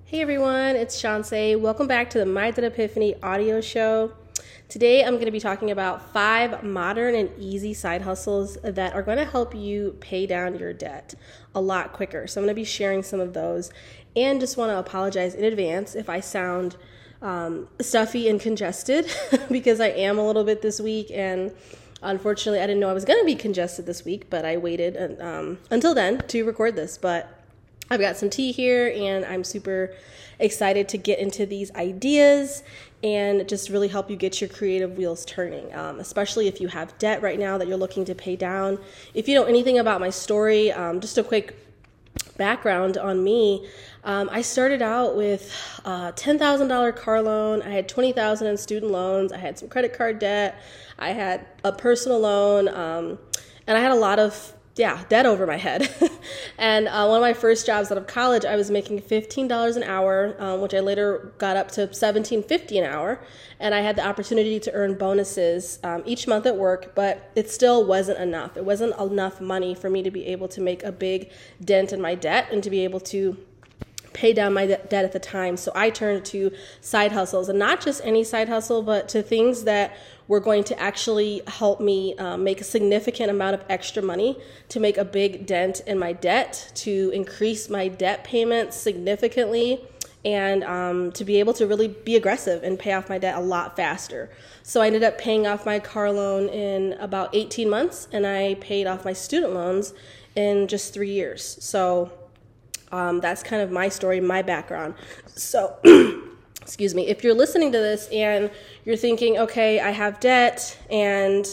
Hey everyone, it's Shanse. Welcome back to the My Debt Epiphany audio show. Today I'm going to be talking about 5 modern and easy side hustles that are going to help you pay down your debt a lot quicker. So I'm going to be sharing some of those and just want to apologize in advance if I sound stuffy and congested because I am a little bit this week, and unfortunately I didn't know I was going to be congested this week, but I waited until then to record this. But I've got some tea here and I'm super excited to get into these ideas and just really help you get your creative wheels turning, especially if you have debt right now that you're looking to pay down. If you know anything about my story, just a quick background on me. I started out with a $10,000 car loan. I had $20,000 in student loans. I had some credit card debt. I had a personal loan, and I had a lot of debt over my head. And one of my first jobs out of college, I was making $15 an hour, which I later got up to $17.50 an hour. And I had the opportunity to earn bonuses each month at work, but it still wasn't enough. It wasn't enough money for me to be able to make a big dent in my debt and to be able to pay down my debt at the time. So I turned to side hustles, and not just any side hustle, but to things that were going to actually help me make a significant amount of extra money to make a big dent in my debt, to increase my debt payments significantly, and to be able to really be aggressive and pay off my debt a lot faster. So I ended up paying off my car loan in about 18 months, and I paid off my student loans in just 3 years. So that's kind of my story, my background. So, excuse me, if you're listening to this and you're thinking, okay, I have debt and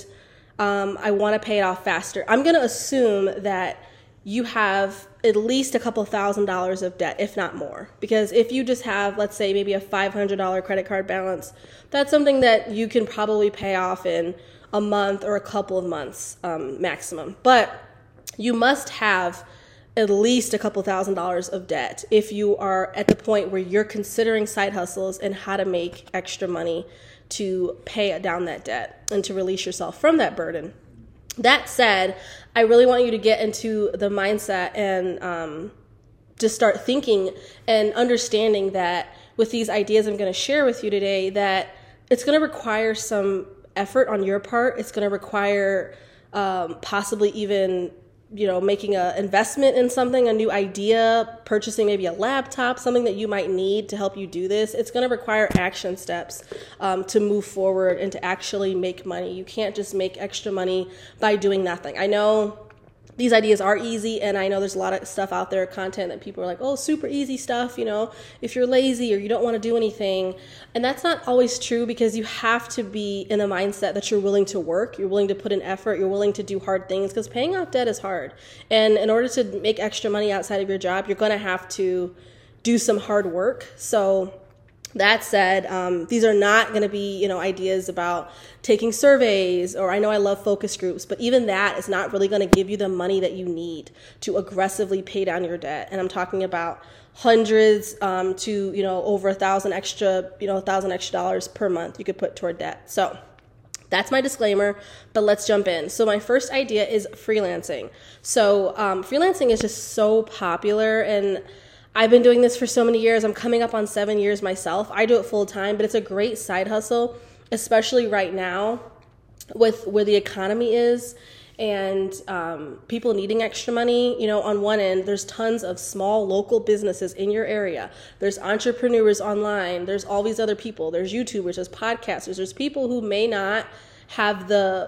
I want to pay it off faster, I'm going to assume that you have at least a couple $1,000s of debt, if not more. Because if you just have, let's say, maybe a $500 credit card balance, that's something that you can probably pay off in a month or a couple of months maximum. But you must have at least a couple $1,000s of debt if you are at the point where you're considering side hustles and how to make extra money to pay down that debt and to release yourself from that burden. That said, I really want you to get into the mindset and just start thinking and understanding that with these ideas I'm going to share with you today, that it's going to require some effort on your part. It's going to require possibly even making an investment in something, a new idea, purchasing maybe a laptop, something that you might need to help you do this. It's going to require action steps to move forward and to actually make money. You can't just make extra money by doing nothing. I know these ideas are easy, and I know there's a lot of stuff out there, content that people are like, oh, super easy stuff, if you're lazy or you don't want to do anything. And that's not always true, because you have to be in the mindset that you're willing to work, you're willing to put in effort, you're willing to do hard things, because paying off debt is hard. And in order to make extra money outside of your job, you're going to have to do some hard work. So that said, these are not going to be, ideas about taking surveys, or I know I love focus groups, but even that is not really going to give you the money that you need to aggressively pay down your debt. And I'm talking about hundreds to, over $1,000 extra, $1,000 extra dollars per month you could put toward debt. So that's my disclaimer, but let's jump in. So my first idea is freelancing. So freelancing is just so popular, and I've been doing this for so many years. I'm coming up on 7 years myself. I do it full time, but it's a great side hustle, especially right now with where the economy is and people needing extra money. On one end, there's tons of small local businesses in your area. There's entrepreneurs online. There's all these other people. There's YouTubers, there's podcasters. There's people who may not have the,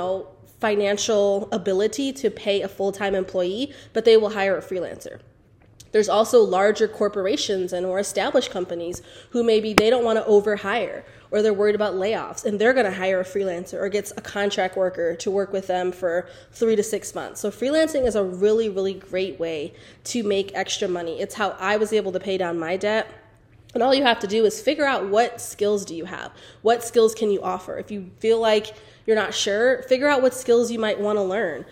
financial ability to pay a full-time employee, but they will hire a freelancer. There's also larger corporations and more established companies who maybe they don't want to overhire, or they're worried about layoffs, and they're going to hire a freelancer or gets a contract worker to work with them for 3 to 6 months. So freelancing is a really, really great way to make extra money. It's how I was able to pay down my debt. And all you have to do is figure out, what skills do you have? What skills can you offer? If you feel like you're not sure, figure out what skills you might want to learn.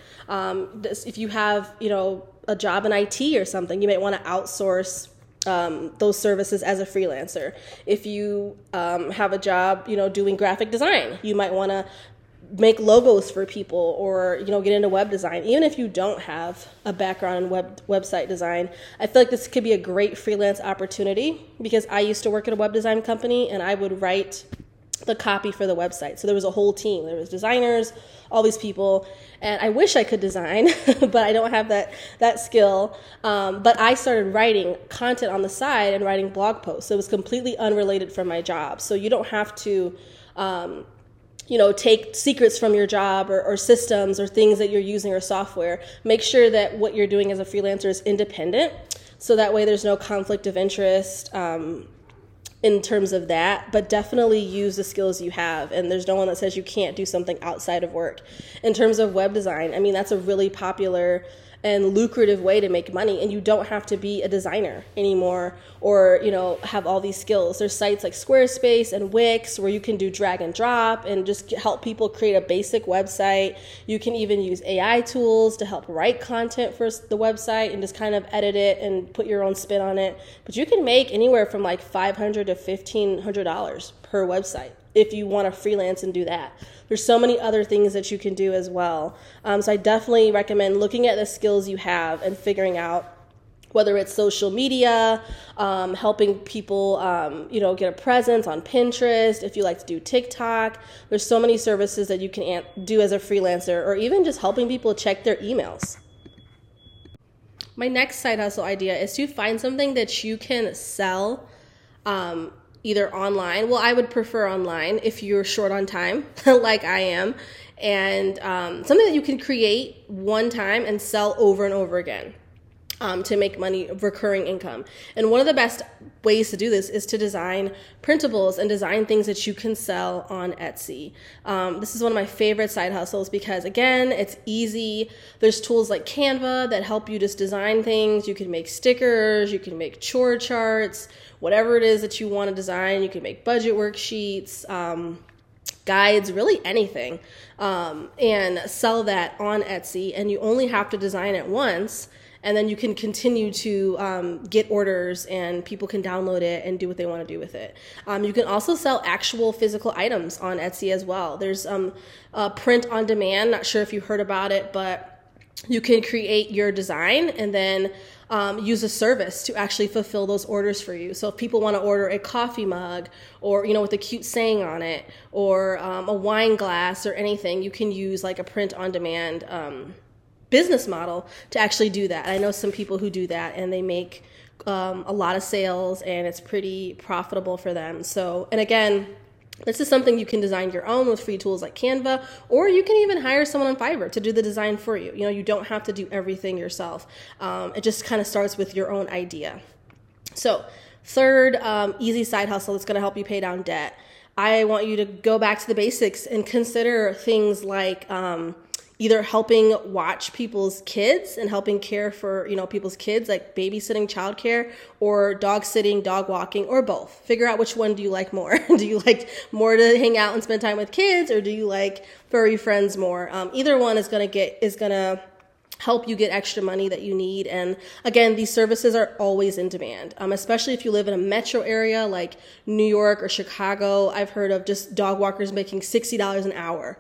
If you have, a job in IT or something, you might want to outsource those services as a freelancer. If you have a job, doing graphic design, you might want to make logos for people, or get into web design. Even if you don't have a background in website design, I feel like this could be a great freelance opportunity, because I used to work at a web design company and I would write the copy for the website. So there was a whole team. There was designers, all these people, and I wish I could design, but I don't have that skill. But I started writing content on the side and writing blog posts. So it was completely unrelated from my job. So you don't have to take secrets from your job or systems or things that you're using or software. Make sure that what you're doing as a freelancer is independent, so that way there's no conflict of interest in terms of that. But definitely use the skills you have, and there's no one that says you can't do something outside of work. In terms of web design, I mean, that's a really popular and lucrative way to make money, and you don't have to be a designer anymore or have all these skills. There's sites like Squarespace and Wix where you can do drag and drop and just help people create a basic website. You can even use AI tools to help write content for the website and just kind of edit it and put your own spin on it. But you can make anywhere from like $500 to $1,500 per website if you want to freelance and do that. There's so many other things that you can do as well. So I definitely recommend looking at the skills you have and figuring out whether it's social media, helping people, get a presence on Pinterest. If you like to do TikTok, there's so many services that you can do as a freelancer, or even just helping people check their emails. My next side hustle idea is to find something that you can sell, either online. Well, I would prefer online if you're short on time, like I am, and something that you can create one time and sell over and over again to make money, recurring income. And one of the best ways to do this is to design printables and design things that you can sell on Etsy. This is one of my favorite side hustles because, again, it's easy. There's tools like Canva that help you just design things. You can make stickers, you can make chore charts, whatever it is that you want to design. You can make budget worksheets, guides, really anything, and sell that on Etsy. And you only have to design it once, and then you can continue to get orders, and people can download it and do what they want to do with it. You can also sell actual physical items on Etsy as well. There's print on demand. Not sure if you heard about it, but you can create your design and then use a service to actually fulfill those orders for you. So if people want to order a coffee mug, or with a cute saying on it, or a wine glass or anything, you can use like a print on demand business model to actually do that. I know some people who do that, and they make a lot of sales, and it's pretty profitable for them. So, and again, this is something you can design your own with free tools like Canva, or you can even hire someone on Fiverr to do the design for you. You don't have to do everything yourself. It just kind of starts with your own idea. So, third easy side hustle that's going to help you pay down debt. I want you to go back to the basics and consider things like either helping watch people's kids and helping care for, people's kids, like babysitting, childcare, or dog sitting, dog walking, or both. Figure out which one do you like more. Do you like more to hang out and spend time with kids, or do you like furry friends more? Either one is gonna help you get extra money that you need. And again, these services are always in demand, especially if you live in a metro area like New York or Chicago. I've heard of just dog walkers making $60 an hour.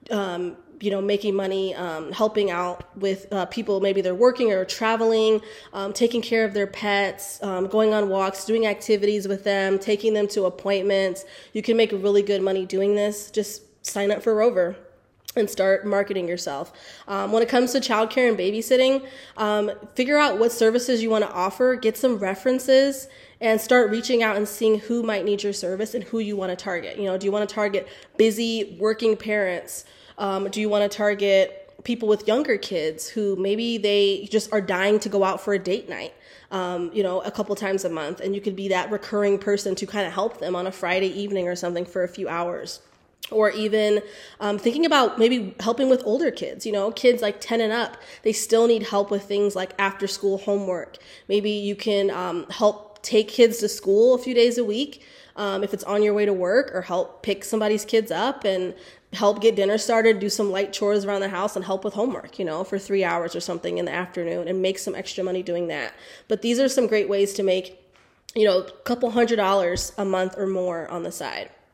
Making money, helping out with people, maybe they're working or traveling, taking care of their pets, going on walks, doing activities with them, taking them to appointments. You can make really good money doing this. Just sign up for Rover and start marketing yourself. When it comes to childcare and babysitting, figure out what services you want to offer, get some references, and start reaching out and seeing who might need your service and who you want to target. Do you want to target busy working parents? Do you want to target people with younger kids who maybe they just are dying to go out for a date night, a couple times a month, and you could be that recurring person to kind of help them on a Friday evening or something for a few hours. Or even thinking about maybe helping with older kids, kids like 10 and up, they still need help with things like after school homework. Maybe you can help take kids to school a few days a week if it's on your way to work, or help pick somebody's kids up and help get dinner started, do some light chores around the house, and help with homework, for 3 hours or something in the afternoon, and make some extra money doing that. But these are some great ways to make, a couple $100 a month or more on the side.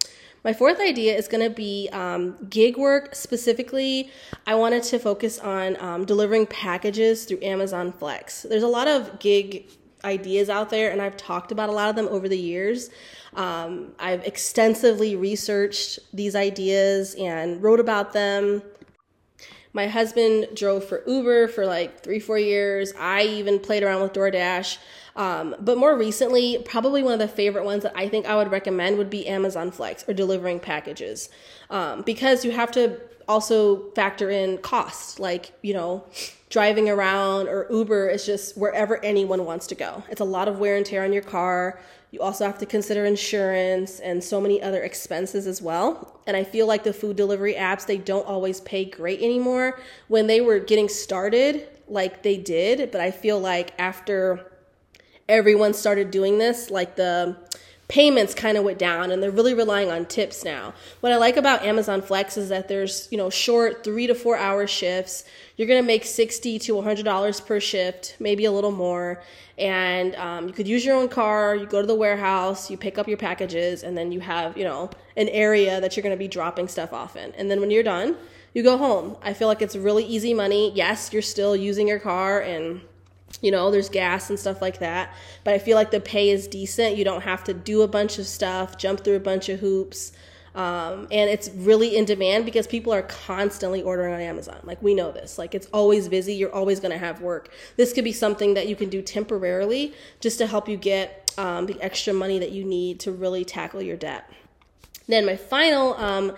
My fourth idea is going to be gig work. Specifically, I wanted to focus on delivering packages through Amazon Flex. There's a lot of gig ideas out there, and I've talked about a lot of them over the years. I've extensively researched these ideas and wrote about them. My husband drove for Uber for like 3-4 years. I even played around with DoorDash. But more recently, probably one of the favorite ones that I think I would recommend would be Amazon Flex, or delivering packages. Because you have to also factor in costs, like, driving around, or Uber is just wherever anyone wants to go. It's a lot of wear and tear on your car. You also have to consider insurance and so many other expenses as well. And I feel like the food delivery apps, they don't always pay great anymore. When they were getting started, like they did, but I feel like after everyone started doing this, like the payments kind of went down, and they're really relying on tips now. What I like about Amazon Flex is that there's, short 3 to 4 hour shifts. You're going to make $60 to $100 per shift, maybe a little more. And you could use your own car. You go to the warehouse, you pick up your packages, and then you have, an area that you're going to be dropping stuff off in. And then when you're done, you go home. I feel like it's really easy money. Yes, you're still using your car, and there's gas and stuff like that. But I feel like the pay is decent. You don't have to do a bunch of stuff, jump through a bunch of hoops. And it's really in demand because people are constantly ordering on Amazon. Like, we know this. Like, it's always busy. You're always going to have work. This could be something that you can do temporarily just to help you get the extra money that you need to really tackle your debt. Then my final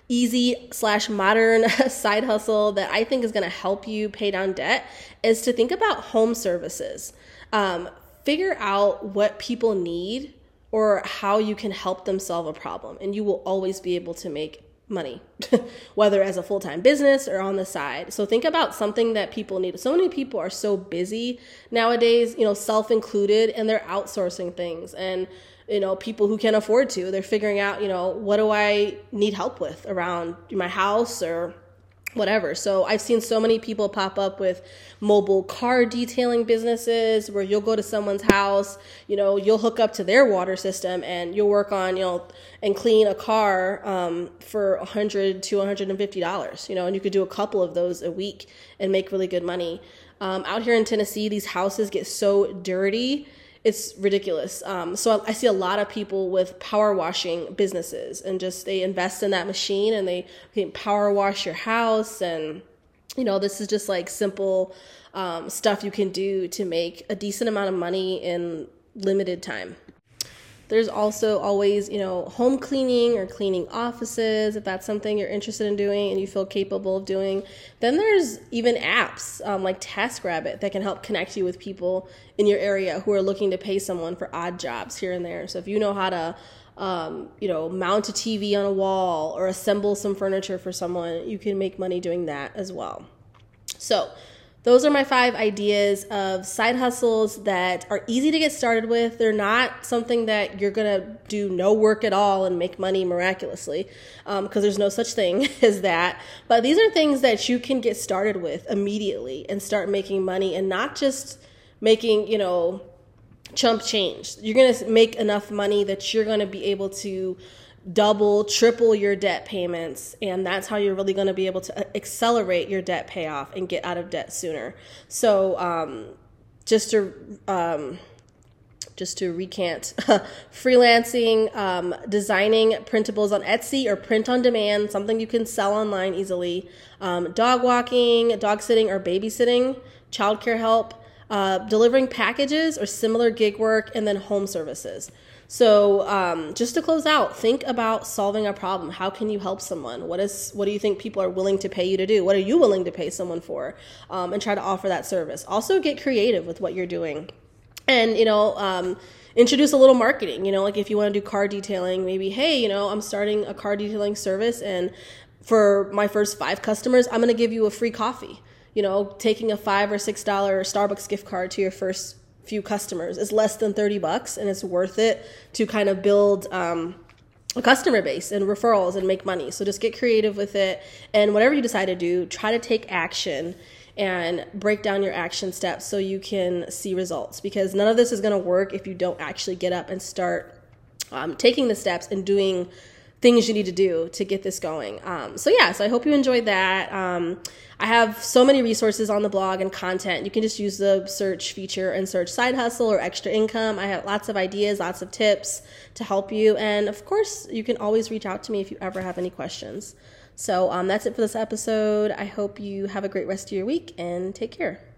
easy/modern side hustle that I think is going to help you pay down debt is to think about home services. Figure out what people need or how you can help them solve a problem, and you will always be able to make money, whether as a full-time business or on the side. So think about something that people need. So many people are so busy nowadays, self-included, and they're outsourcing things. And people who can afford to, they're figuring out, what do I need help with around my house or whatever. So I've seen so many people pop up with mobile car detailing businesses where you'll go to someone's house, you'll hook up to their water system, and you'll work on, and clean a car for $100 to $150, and you could do a couple of those a week and make really good money. Out here in Tennessee, these houses get so dirty. It's ridiculous. So I see a lot of people with power washing businesses, and just they invest in that machine and they can power wash your house. And, this is just like simple stuff you can do to make a decent amount of money in limited time. There's also always, home cleaning or cleaning offices, if that's something you're interested in doing and you feel capable of doing. Then there's even apps like TaskRabbit that can help connect you with people in your area who are looking to pay someone for odd jobs here and there. So if you know how to, mount a TV on a wall or assemble some furniture for someone, you can make money doing that as well. So those are my 5 ideas of side hustles that are easy to get started with. They're not something that you're going to do no work at all and make money miraculously, because there's no such thing as that. But these are things that you can get started with immediately and start making money, and not just making, chump change. You're going to make enough money that you're going to be able to double, triple your debt payments, and that's how you're really going to be able to accelerate your debt payoff and get out of debt sooner. So just to recant, freelancing, designing printables on Etsy or print on demand, something you can sell online easily, dog walking, dog sitting or babysitting, childcare help, delivering packages or similar gig work, and then home services. So just to close out, think about solving a problem. How can you help someone? What do you think people are willing to pay you to do? What are you willing to pay someone for? And try to offer that service. Also get creative with what you're doing. And, introduce a little marketing, like if you want to do car detailing, maybe, hey, I'm starting a car detailing service, and for my first 5 customers, I'm going to give you a free coffee. Taking a $5 or $6 Starbucks gift card to your first few customers is less than $30, and it's worth it to kind of build a customer base and referrals and make money. So just get creative with it, and whatever you decide to do, try to take action and break down your action steps so you can see results, because none of this is going to work if you don't actually get up and start taking the steps and doing things you need to do to get this going. So I hope you enjoyed that. I have so many resources on the blog and content. You can just use the search feature and search side hustle or extra income. I have lots of ideas, lots of tips to help you. And of course, you can always reach out to me if you ever have any questions. So that's it for this episode. I hope you have a great rest of your week and take care.